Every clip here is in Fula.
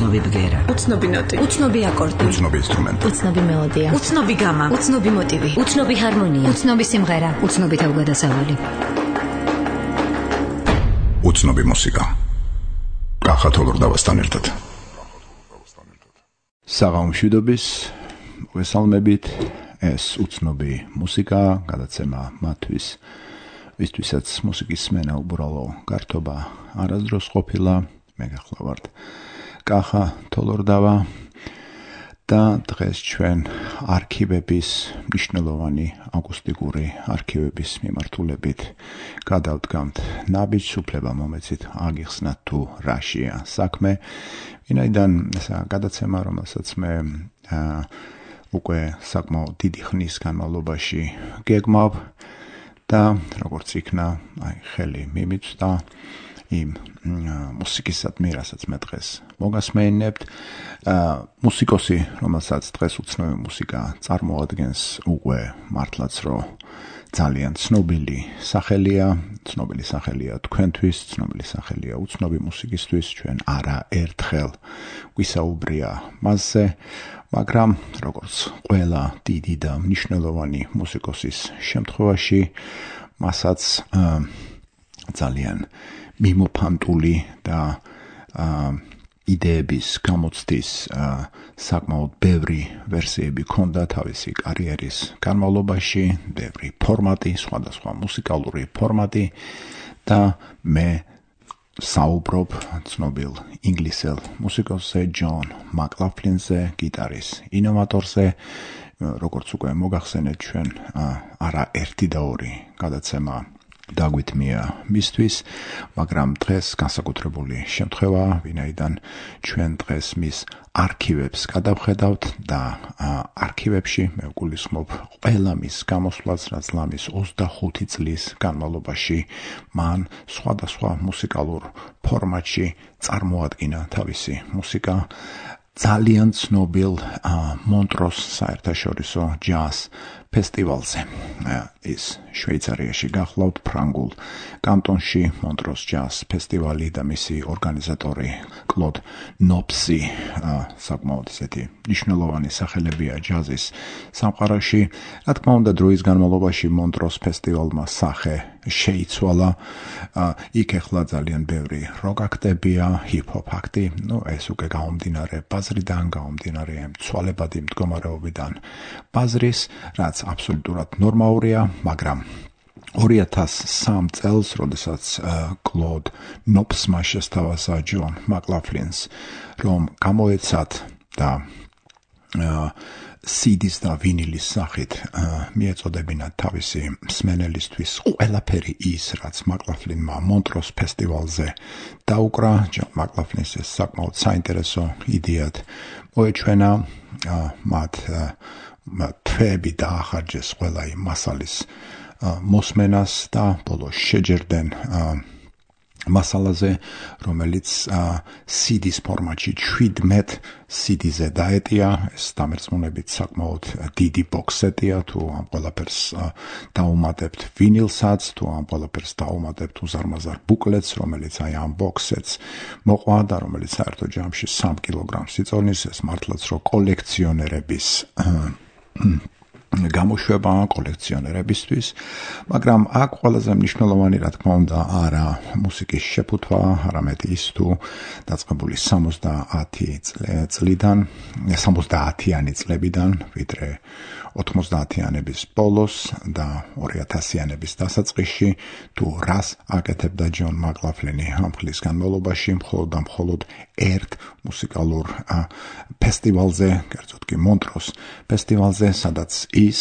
უცნობი ბგერა, უცნობი ნოტი, უცნობი აკორდი, უცნობი ინსტრუმენტი, უცნობი მელოდია, უცნობი გამა, უცნობი მოტივი, უცნობი ჰარმონია, უცნობი სიმღერა, უცნობი თავგადასავალი, უცნობი მუსიკა. კახა თოლორდავასთან ერთად. საღამოშვიდობის მოგესალმებით. ეს უცნობი მუსიკა, გადაცემა მათთვის, ვისთვისაც მუსიკის სმენა უბრალო გართობა არასდროს ყოფილა. მე გახლავართ კახა თოლორდავა და დღეს ჩვენ არქივების, მნიშვნელოვანი აკუსტიკური არქივების მიმართულებით გადავდგამთ ნაბიჯს, უფლება მომეცით აგიხსნათ თუ რაშია საქმე. ვინაიდან ესა გადაცემა, რომელსაც მე უკვე საკმაოდ დიდი ხნის განმავლობაში გეგმავ და როგორც იქნა, ხელი მიმიწვდა იმ მუსიკისადმი, რასაც მე დღეს მოგასმენებთ. მუსიკოსი, რომელსაც დღეს უცნობი მუსიკა წარმოადგენს, უკვე მართლაც რომ ძალიან ცნობილი სახელია თქვენთვის, ცნობილი სახელია უცნობი მუსიკისთვის. ჩვენ არაერთხელ ვისაუბრია მასზე, მაგრამ როგორც ყველა დიდი და მნიშვნელოვანი მუსიკოსის შემთხვევაში, მასაც ძალიან მიმოფანტული და იდეების გამოცდის საკმაოდ ბევრი ვერსიები ჰქონდა თავისი კარიერის განმავლობაში, ბევრი ფორმატი, სხვადასხვა მუსიკალური ფორმატი და მე საუბრობ ცნობილ ინგლისელ მუსიკოსზე ჯონ მაკლაფლინზე, გიტარის ინოვატორზე. როგორც უკვე მოგახსენეთ, ჩვენ არაერთი და ორი გადაცემა დაგვითმია მისთვის, მაგრამ დღეს განსაკუთრებული შემთხვევაა, ვინაიდან ჩვენ დღეს მის არქივებს გადავხედავთ და არქივებში მე ვგულისხმობ ყველა მის გამოსვლას, რაც ლამის 25 წლის განმავლობაში მან სხვადასხვა მუსიკალურ ფორმატში წარმოადგინა თავისი მუსიკა. ძალიან ცნობილ მონტროს საერთაშორისო ჯაზ ფესტივალზე. ის შვეიცარიაში გახლავთ, ფრანგულ კანტონში, მონტროს ჯაზ ფესტივალი და მისი ორგანიზატორი კლოდ ნოპსი, საკმაოდ ისეთი მნიშვნელოვანი სახელებია ჯაზის სამყაროში. რა თქმა უნდა, დროის განმავლობაში მონტროს ფესტივალმა სახე შეიცვალა. იქ ახლა ძალიან ბევრი როკ აქტებია, ჰიპ-ჰოპ აქტი, ეს უკვე გამომდინარე ბაზრიდან, გამომდინარე ცვალებადი მდგომარეობიდან ბაზრის, რაც აბსოლუტურად ნორმალურია, მაგრამ 2003 წელს, როდესაც კლოდ ნოპსმა შესთავაზა ჯონ მაკლაფლინს, რომ გამოეცათ და CD-ს და ვინილის სახით მიეწოდებინათ თავისი მსმენელისთვის ყველაფერი ის, რაც მაკლაფლინმა მონტროს ფესტივალზე დაუკრა. ჯონ მაკლაფლინს ეს საკმაოდ საინტერესო იდეად მოეჩვენა, მათ თვეები დაახარჯეს ყველა იმ მასალის მოსმენას და ბოლოს შეჯერდნენ მასალაზე, რომელიც CD-ს ფორმატში 17 CD-ზე დაეტია. ეს დამერწმუნებით საკმაოდ დიდი ბოქსეტია, თუ ამ ყველაფერს დაუმატებთ ვინილსაც, თუ ამ ყველაფერს დაუმატებთ უზარმაზარ ბუკლეტს, რომელიც აი ამ ბოქსეტს მოყვა და რომელიც საერთო ჯამში 3 კილოგრამს იწონის. ეს მართლაც რო კოლექციონერების გამოშვება კოლექციონერებისთვის, მაგრამ აქ ყველაზე მნიშვნელოვანი, რა თქმა უნდა, არა მუსიკის შეფუთვა, არამედ ის თუ დაწყებული 70-იანი წლებიდან, ვიდრე 90-იანების ბოლოს და 2000-იანების დასაწყისში, თუ რას აკეთებდა ჯონ მაკლაფლინი ამ ხნის განმავლობაში, მხოლოდ ერთ მუსიკალურ ფესტივალზე, კერძოდ კი მონტროს ფესტივალზე, სადაც ის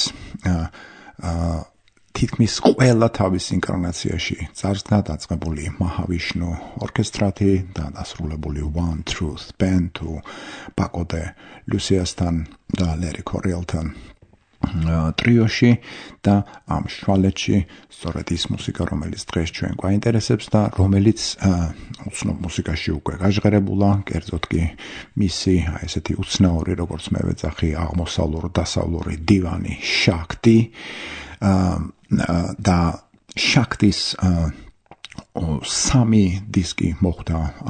თითქმის ყველა თავის ინკარნაციაში წარსდგა, დაწყებული მაჰავიშნუ ორკესტრათი და დასრულებული One Truth Band თუ პაკო დე ლუსიასთან და ლერი კორიელთან ტრიოში და ამ შვალეთში სწორედ ის მუსიკა, რომელიც დღეს ჩვენ გვაინტერესებს და რომელიც უცნობ მუსიკაში უკვე გაჟღერებულა, კერძოდ კი მისი ესეთი უცნაური, როგორც მე ვეძახი, აღმოსავლურ-დასავლური დივანი შაქტი და შაქტის 3 დისკი მოხვდა ამ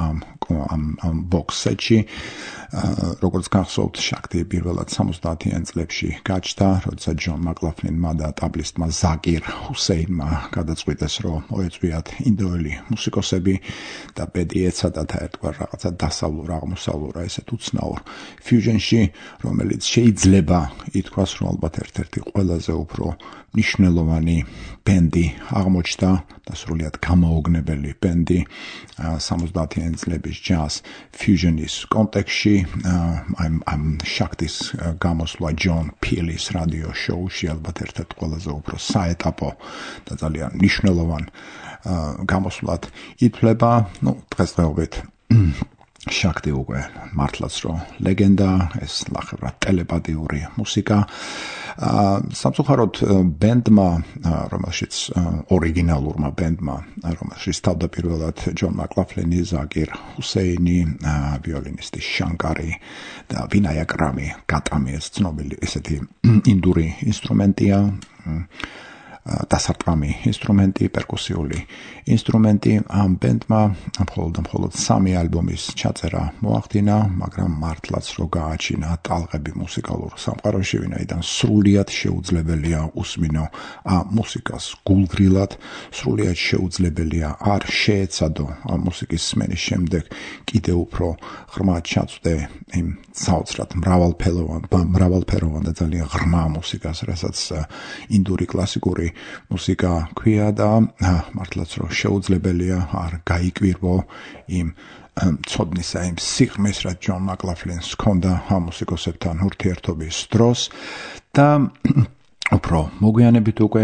ამ box set-ში როგორც გახსოვთ, შაქტი პირველად 70-იან წლებში გაჩნდა, როდესაც ჯონ მაკლაფლინმა და ტაბლისტმა ზაკირ ჰუსეინმა გადაწყვიტეს, რომ მოეწვიათ ინდოელი მუსიკოსები და ბედი ეცადათ ერთგვარ რაღაცა დასავლურ აღმოსავლურ ესეთ უცნაურ ფიუჟენში, რომელიც შეიძლება ითქვას, რომ ალბათ ერთ-ერთი ყველაზე უფრო მნიშვნელოვანი ბენდი აღმოჩნდა და სრულიად გამოუგნებელი ბენდი 70-იან წლების ჯაზ ფიუჟენის კონტექსტში. I'm შაქტის გამოსვლა ჯონ ფილის რადიო შოუში ალბათ ერთ-ერთ ყველაზე უფრო საეტაპო და ძალიან მნიშვნელოვან გამოსვლად ითვლება. დღესდღეობით შაქტი უკვე მართლაც რომ ლეგენდა, ეს ლახევრად ტელეპათიური მუსიკა. სამწუხაროდ ბენდმა, რომელშიც ორიგინალურმა ბენდმა, რომელშიც თავდაპირველად ჯონ მაკლაფლინი, ზაკირ ჰუსეინი, ვიოლინისტი შანკარი და ვინაიაკ რამი გატამი, ეს ცნობილი ესეთი ინდური ინსტრუმენტია, დასარტყამი ინსტრუმენტი, პერკუსიული ინსტრუმენტი. ამ ბენდმა მხოლოდ 3 ალბომის ჩაწერა მოახდინა, მაგრამ მართლაც რო გააჩინა ტალღები მუსიკალურ სამყაროში, ვინაიდან სრულიად შეუძლებელია უსმინო ამ მუსიკას გულგრილად, სრულიად შეუძლებელია არ შეეცადო ამ მუსიკის სმენის შემდეგ კიდევ უფრო ღრმად ჩაწვდე იმ საოცრად მრავალფეროვან და ძალიან ღრმა მუსიკას, რასაც ინდური კლასიკური მუსიკა ქვია და მართლაც რომ შეუძლებელია არ გაიკვირვო იმ ცოდნისა, იმ სიღრმის, რაც ჯონ მაკლაფლინს ჰქონდა ამ მუსიკოსებთან ურთიერთობის დროს და უფრო მოგვიანებით უკვე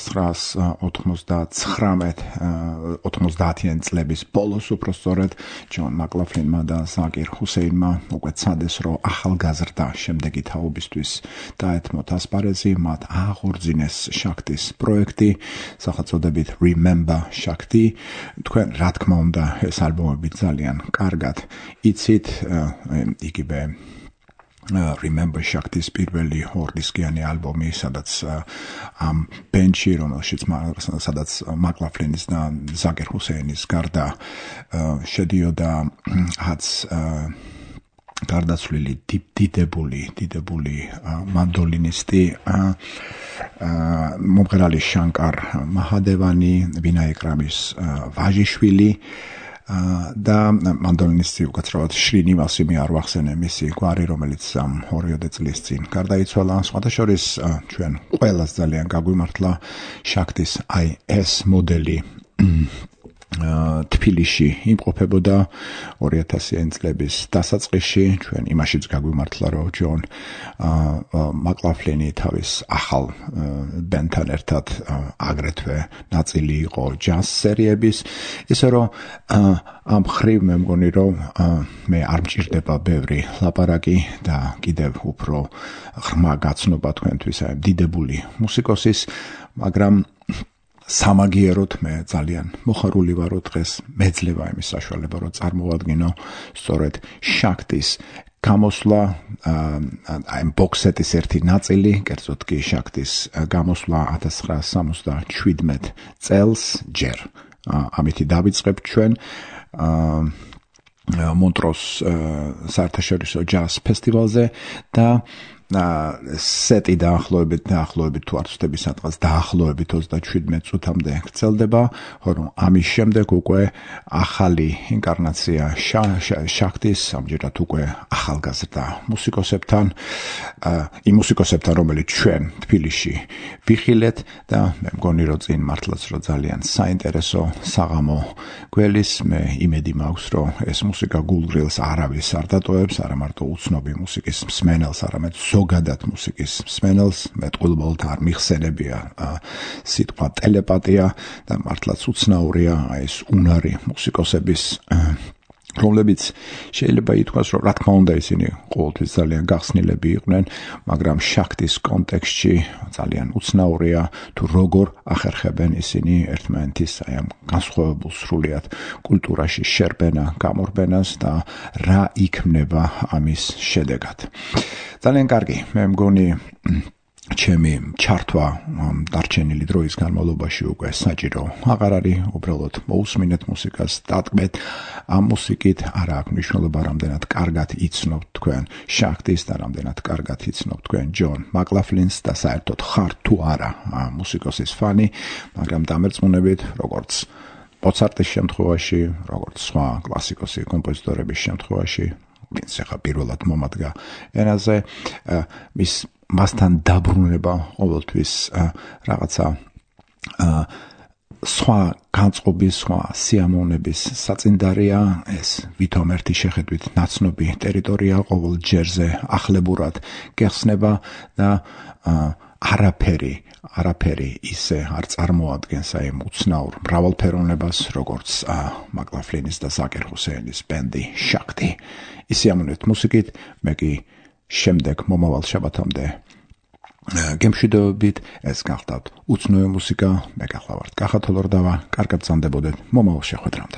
1990-იან წლების ბოლოს უფრო სწორედ ჯონ მაკლაფლინმა და ზაკირ ჰუსეინმა უკვე ცადეს, რომ ახალგაზრდა შემდეგი თაობისთვის დაეთმოთ ასპარეზი, მათ აღორძინეს შაქტის პროექტი, სახელწოდებით Remember Shakti. თქვენ რა თქმა უნდა ეს ალბომები ძალიან კარგად იცით, იგივე Remember Shakti-s პირველი ორდისკიანი ალბომი, სადაც ამ ბენდში, სადაც მაკლაფლინის და ზაკირ ჰუსეინის გარდა შედიოდა გარდაცვლილი დიდებული მანდოლინისტი მომღერალი შანკარ მაჰადევანი, ვინაიაკ რამის ვაჟიშვილი და მანდოლინისტი უკაცრავად შრინივასი მე არ ვახსენე მისი გვარი, რომელიც 2 წლის წინ გარდაიცვალა. სხვადასხვის ჩვენ ყველას ძალიან გაგვიმართლა შაქტის ეს მოდელი თბილისში იმყოფებოდა 2000-იან წლების დასაწყისში. ჩვენ იმაშიც გაგვიმართლა, რომ ჯონ მაკლაფლინი თავის ახალ ბენდთან ერთად აგრეთვე ნაწილი იყო ჯაზ სერიების, ისე რომ ამ ხრივ მე მგონი, რომ მე არ მჭირდება ბევრი ლაპარაკი და კიდევ უფრო ღრმა გაცნობა თქვენთვის აი დიდებული მუსიკოსის, მაგრამ სამაგიეროდ მე ძალიან მოხარული ვარ, რომ დღეს მეძლევა იმის საშუალება, რომ წარმოვადგინო სწორედ შაქტის გამოსვლა, აი ბოქსეტის ერთი ნაწილი, კერძოდ კი შაქტის გამოსვლა 1977 წელს ჯერ. ამითი დავიწყებ ჩვენ მონტროს საერთაშორისო ჯაზ ფესტივალზე და სეტი დაახლოებით თუ არ ვცდები სადღაც დაახლოებით 37 წუთამდე გრძელდება, რომ ამის შემდეგ უკვე ახალი ინკარნაცია შაქტის, ამჯერად უკვე ახალგაზრდა მუსიკოსებთან, იმ მუსიკოსებთან, რომელიც ჩვენ თბილისში ვიხილეთ და მე მგონი, რომ წინ მართლაც რომ ძალიან საინტერესო საღამო გველის, მე იმედი მაქვს, რომ ეს მუსიკა გულგრილს არავის არ დატოვებს, არა მარტო უცნობი მუსიკის მსმენელს, არამედ ზოგადად მუსიკის მსმენელს, მეტყველებად არ მიხსენებია სიტყვა ტელეპათია და მართლაც უცნაურია ეს უნარი მუსიკოსების, რომლებიც შეიძლება ითქვას, რომ რა თქმა უნდა ისინი ყოველთვის ძალიან გახსნილები იყვნენ, მაგრამ შაქტის კონტექსტში ძალიან უცნაურია თუ როგორ ახერხებენ ისინი ერთმანეთის აი ამ განსხვავებულ სრულიად კულტურაში შერბენა, გამორბენას და რა იქმნება ამის შედეგად. ძალიან კარგი, მე მგონი ჩემი ჩართვა დარჩენილი დროის განმავლობაში უკვე საჭირო აღარ არის, უბრალოდ მოусმინეთ მუსიკას, დატკბეთ ამ მუსიკით, არა აქვს მნიშვნელობა რამდენად კარგად იცნობთ თქვენ შახტის და რამდენად კარგად იცნობთ თქვენ ჯონ მაკლაფლინს და საერთოდ ხართ თუ არა მუსიკოსის ფანი, მაგრამ დამერწმუნებით, როგორც მოცარტის შემთხვევაში, როგორც სხვა კლასიკოსი კომპოზიტორების შემთხვევაში, ვინც ახლა პირველად მომადგა ენაზე, მასთან დაბრუნება ყოველთვის რაღაცა სხვა განწყობის, სხვა სიამოვნების საწინდარია, ეს ვითომ ერთი შეხედვით ნაცნობი ტერიტორია ყოველ ჯერზე ახლებურად გეხსნება და არაფერი ისე არ წარმოადგენს აი უცნაურ მრავალფეროვნებას, როგორც მაკლაფლინის და ზაკერ ჰუსეინის ბენდი შახტი. ისიამოვნებთ მუსიკით, მე კი შემდეგ მომავალ შაბათამდე გემშვიდობებით, ეს გახდათ უცნობი მუსიკა, მე გახლავართ კახათო ლორდავა, კარგად ბრძანდებოდეთ მომავალ შეხვედრამდე.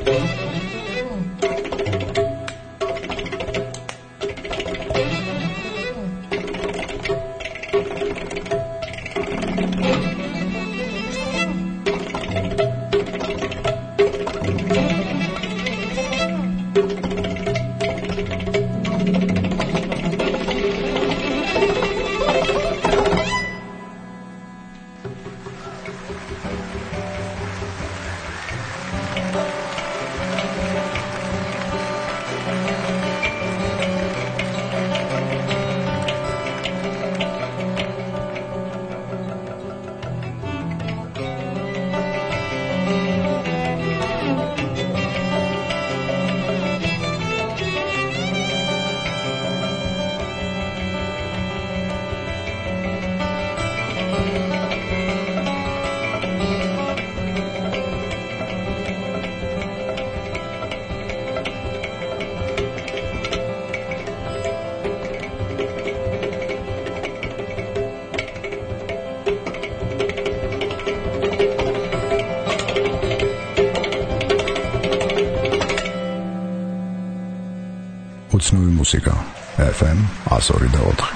უცნობი მუსიკა FM 102.4.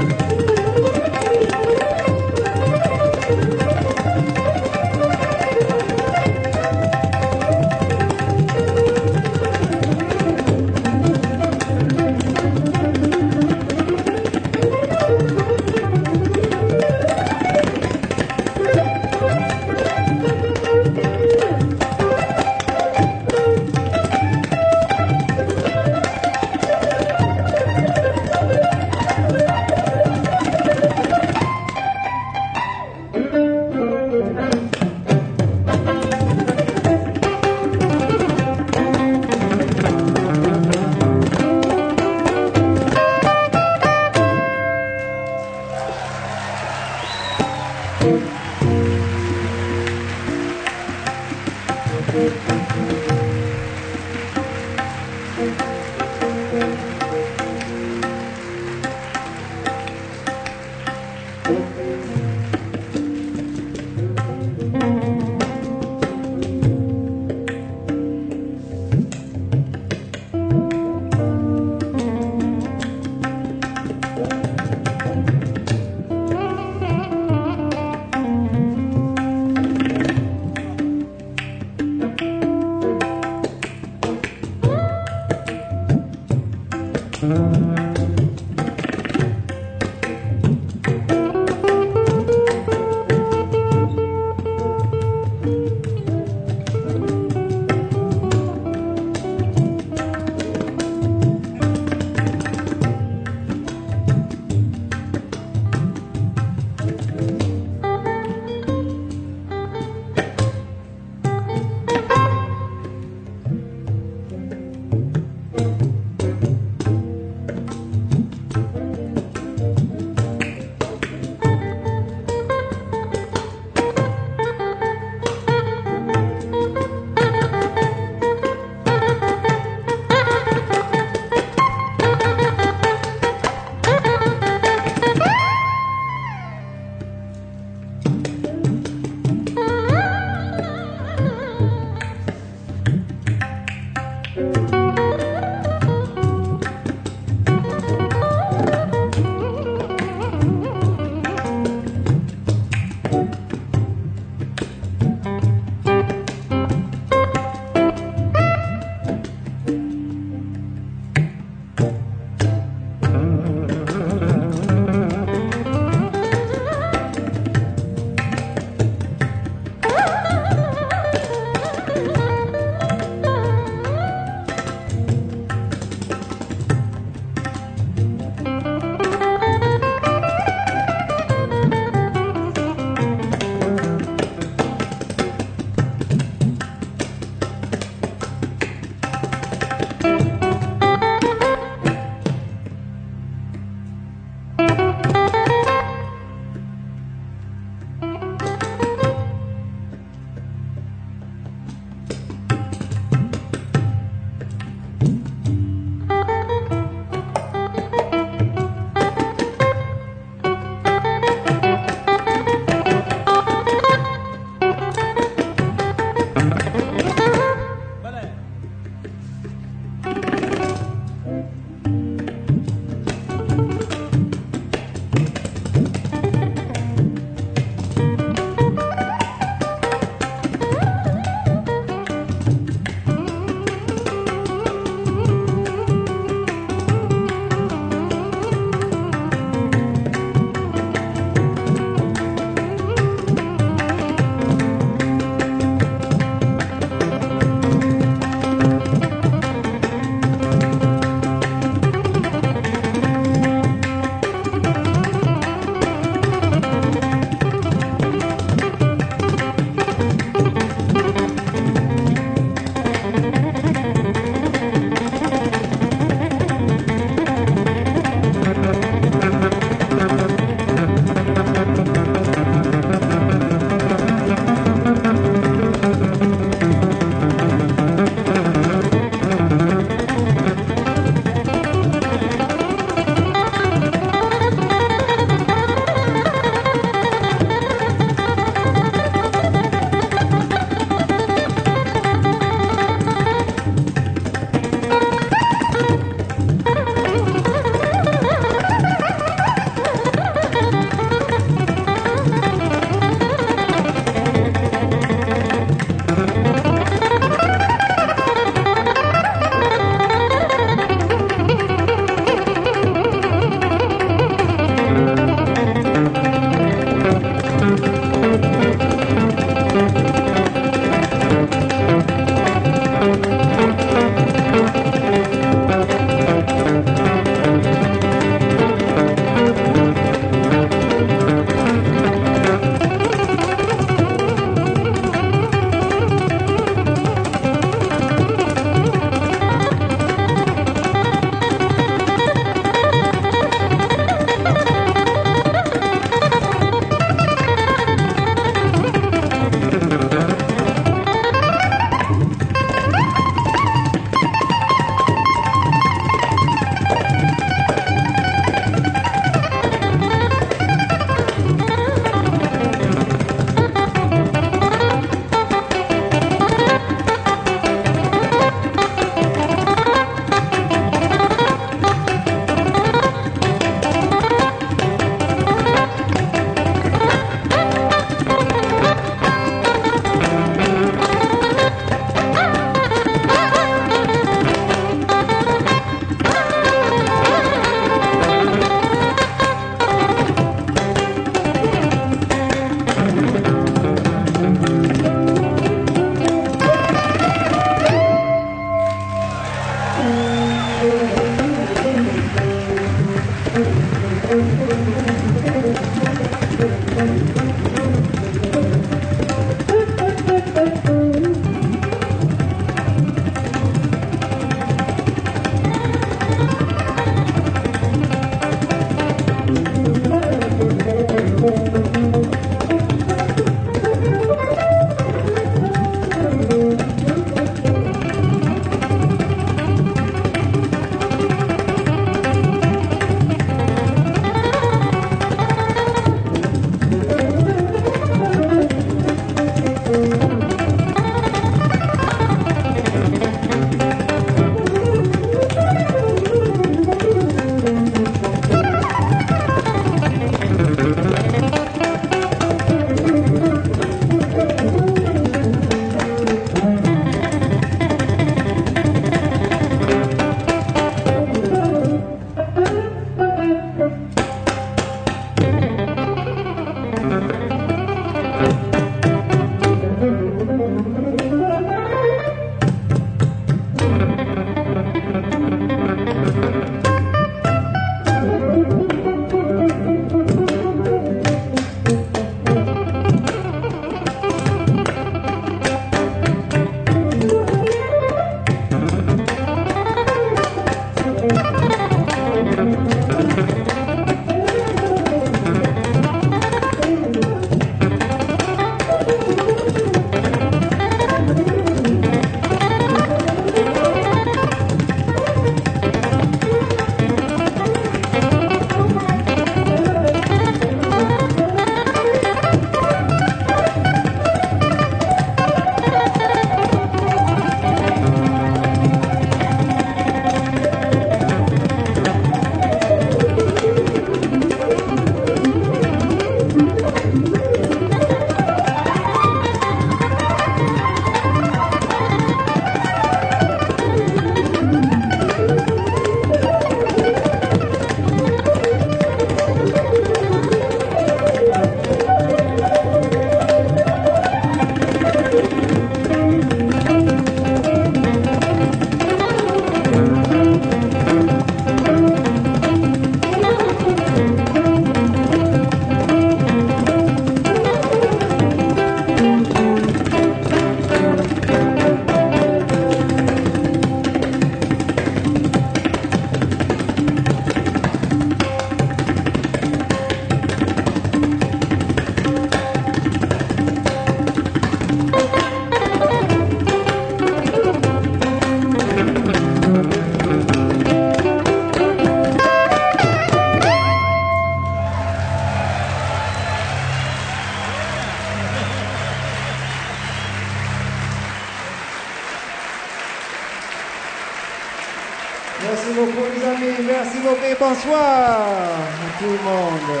Merci beaucoup les amis, merci beaucoup et bonsoir à tout le monde.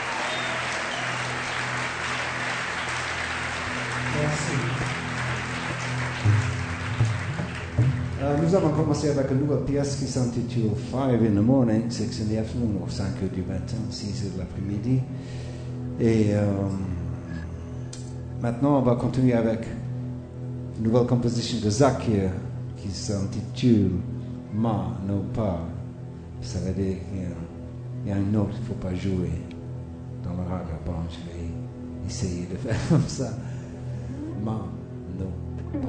Merci. Nous allons commencer avec une nouvelle pièce qui s'intitule 5 in the morning, 6 in the afternoon, ou 5 heures du matin, 6 heures de l'après-midi. Et maintenant on va continuer avec une nouvelle composition de Zakir qui s'intitule Ma, non pas. Ça veut dire qu'il y a une note qu'il ne faut pas jouer dans le raga. Bon, je vais essayer de faire comme ça. Ma, non pas.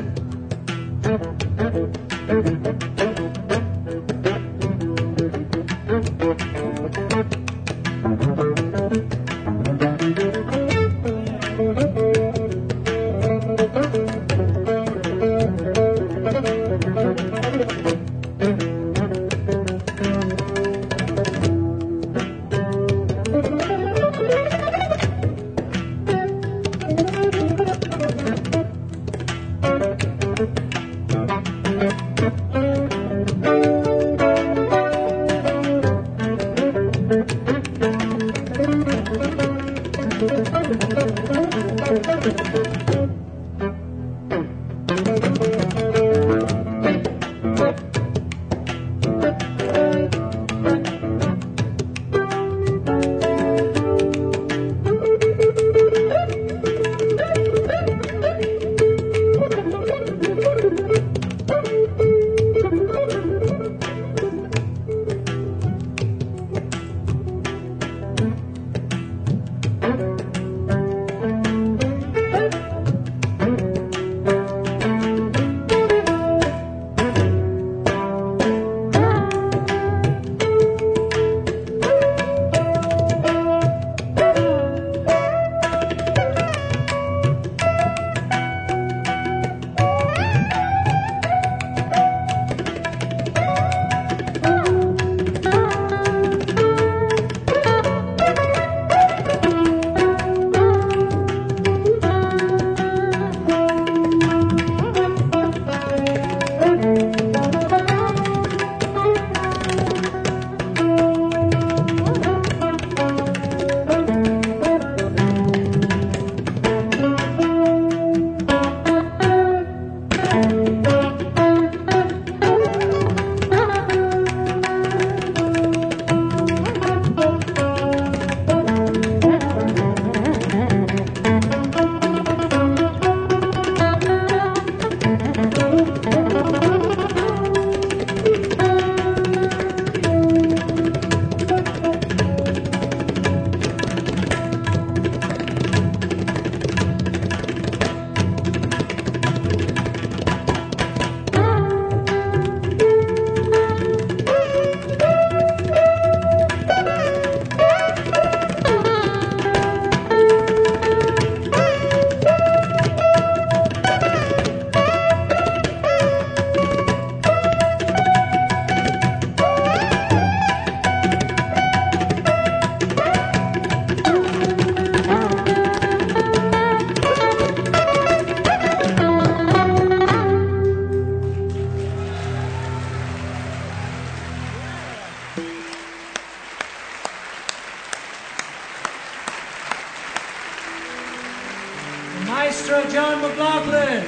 Maestro John McLaughlin.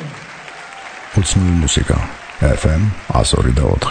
Ultimul muzika, FM, Azori de Odre.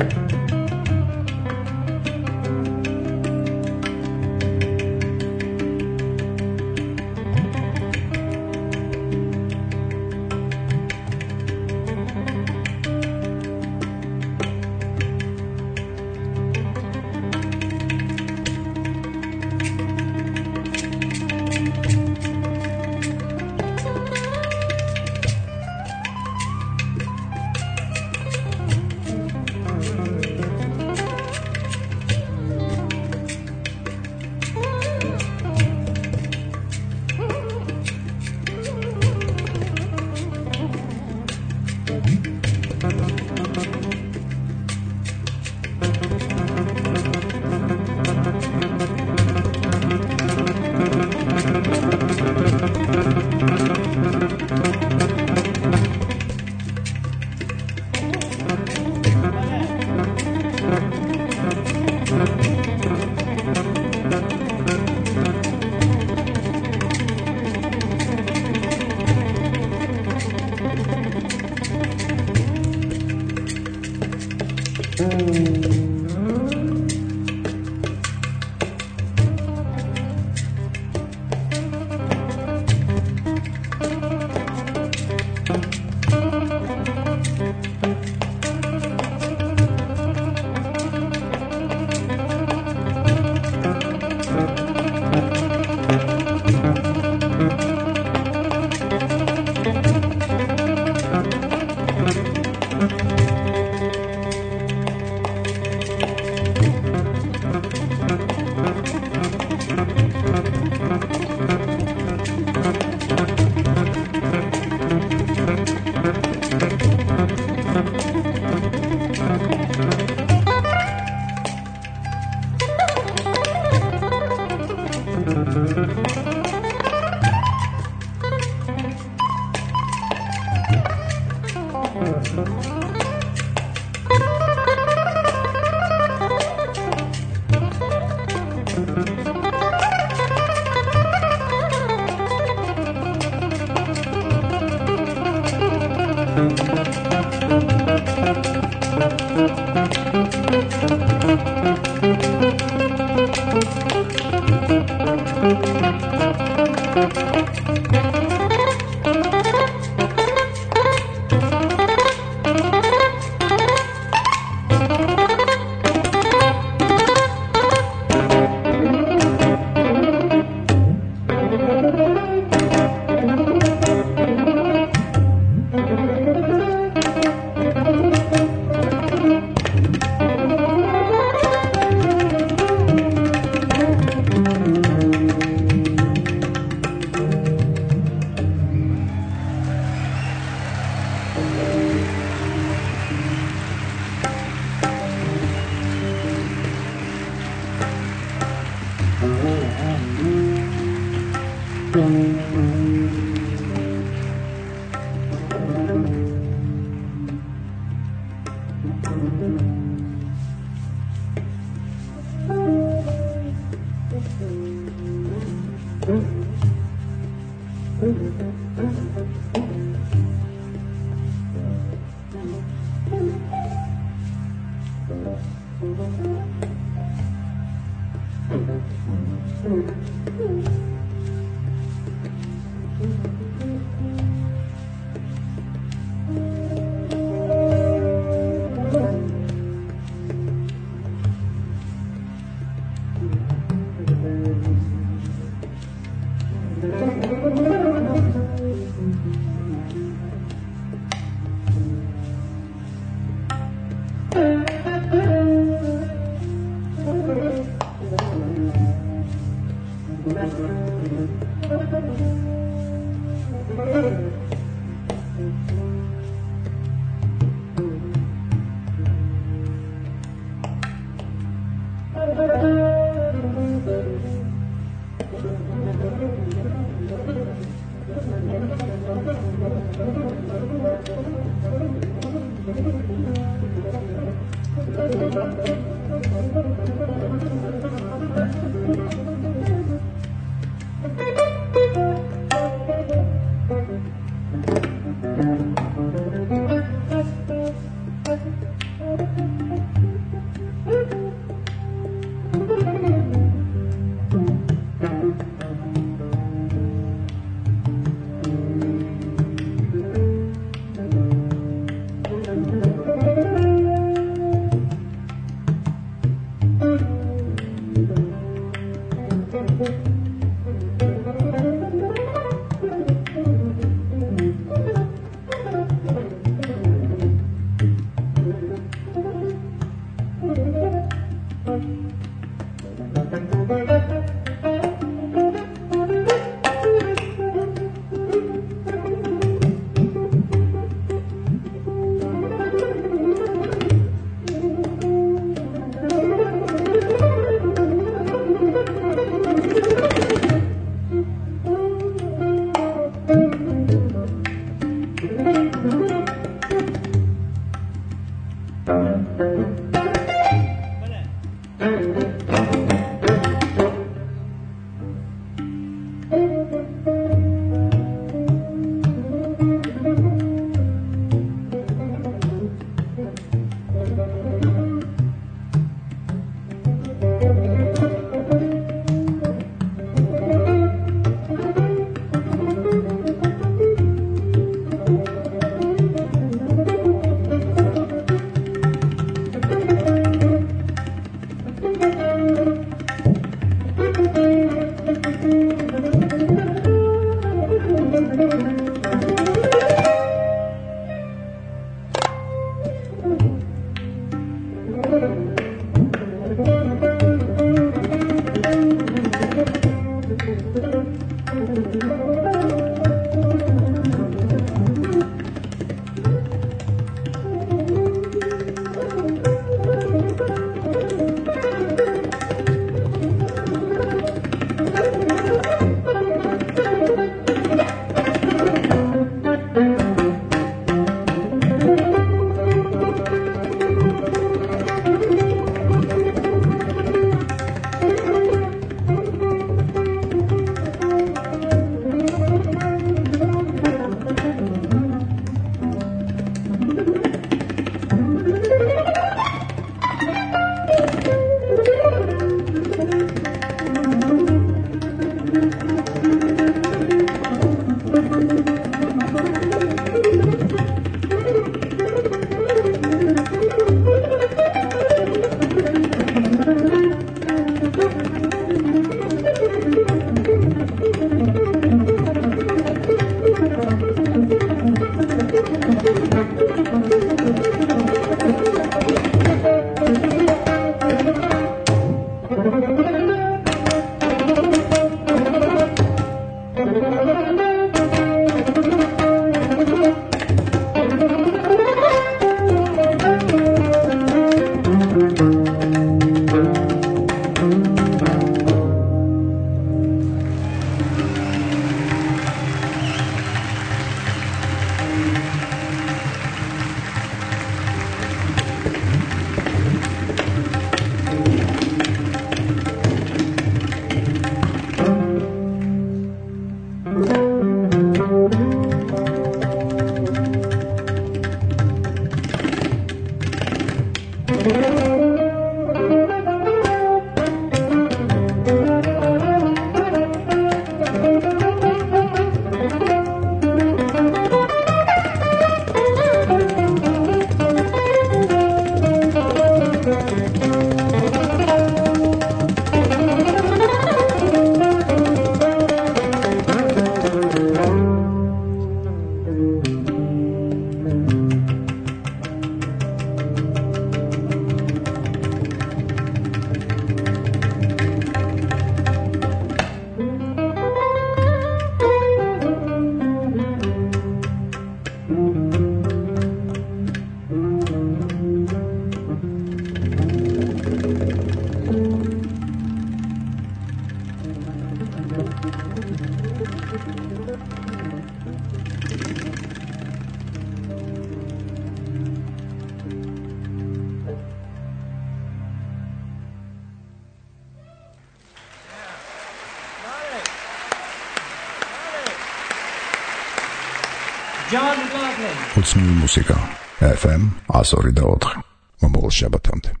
John McLaughlin. Ուցնի մուսիկա FM 104 մամուլ շաբաթამდე